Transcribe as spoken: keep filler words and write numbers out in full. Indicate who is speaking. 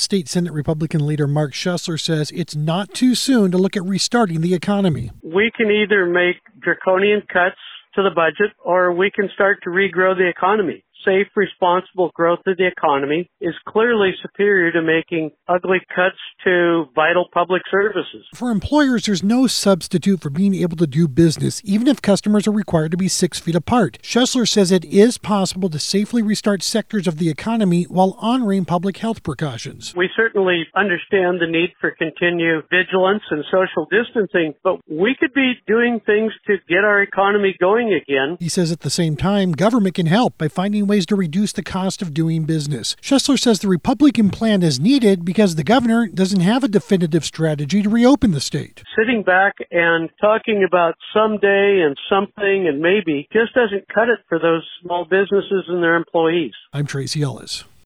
Speaker 1: State Senate Republican leader Mark Schusler says it's not too soon to look at restarting the economy.
Speaker 2: We can either make draconian cuts to the budget or we can start to regrow the economy. Safe, responsible growth of the economy is clearly superior to making ugly cuts to vital public services.
Speaker 1: For employers, there's no substitute for being able to do business, even if customers are required to be six feet apart. Schusler says it is possible to safely restart sectors of the economy while honoring public health precautions.
Speaker 2: We certainly understand the need for continued vigilance and social distancing, but we could be doing things to get our economy going again.
Speaker 1: He says at the same time, government can help by finding ways to reduce the cost of doing business. Schusler says the Republican plan is needed because the governor doesn't have a definitive strategy to reopen the state.
Speaker 2: Sitting back and talking about someday and something and maybe just doesn't cut it for those small businesses and their employees.
Speaker 1: I'm Tracy Ellis.